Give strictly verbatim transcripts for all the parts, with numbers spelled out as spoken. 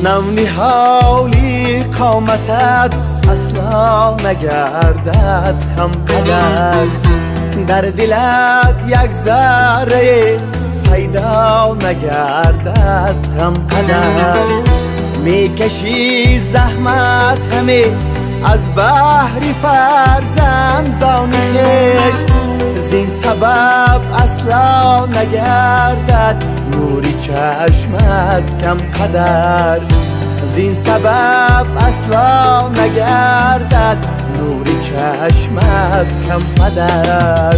نمنی حالی قامتت اصلا نگردد خم قدر، در دلت یک ذره پیدا نگردد غم قدر. میکشی زحمت همه از بحر فرزندان خویش، زین سبب اصلا نگردد نوری چشمت کم قدر، زین سبب اصلا نگردد نوری چشمت کم قدر.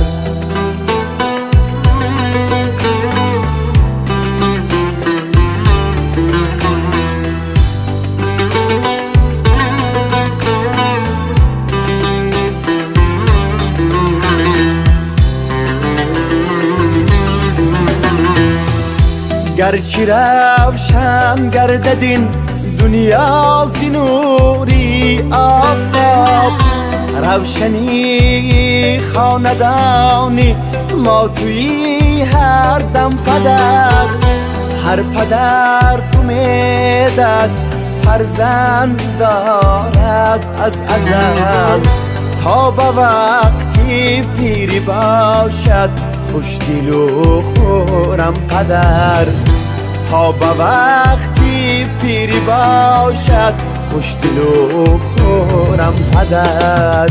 گرچه روشن گردد این دنیا ز نوری آفتاب، روشنی خاندانی ما توی هر دم پدر، هر پدر امید از فرزند دارد از ازل، تا به وقتی پیری باشد خوش دل و خورم قدر، تا به وقتی پیری باشد خوش دل و خورم قدر.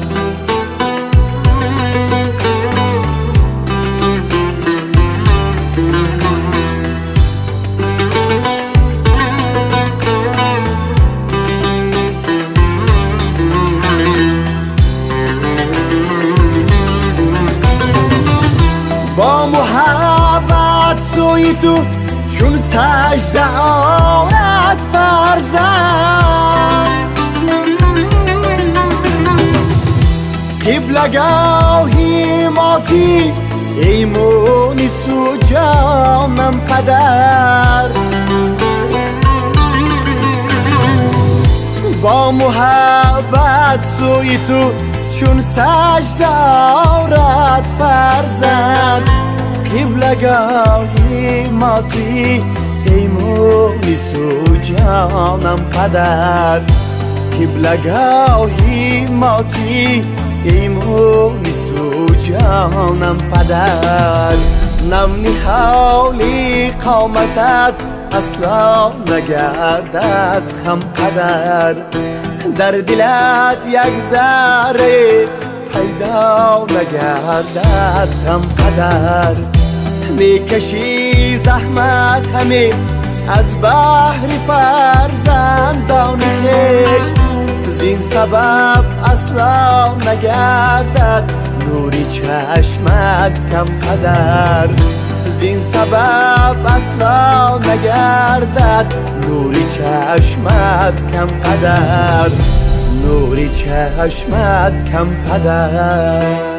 با محبت سوی تو چون سجده آرد فرزند، قبلگاهی ماتی ایمونی سو جانم پدر، با محبت سوی تو چون سجده آرد فرزند، قبلگاهی ماتی ایمونی سو جانم پدر، قبلگاهی ماتی ایمونی سو جانم پدر. نمنی حالی قامتت اصلا نگردد خم قدر، در دلت یک ذره پیدا نگردد غم قدر. میکشی زحمت همه از بحر فرزندان خویش، زین سبب اصلا نگردد نوری چشمت کم قدر، زین سبب اصلا نگردد نوری چشمت کم قدر، نوری چشمت کم قدر.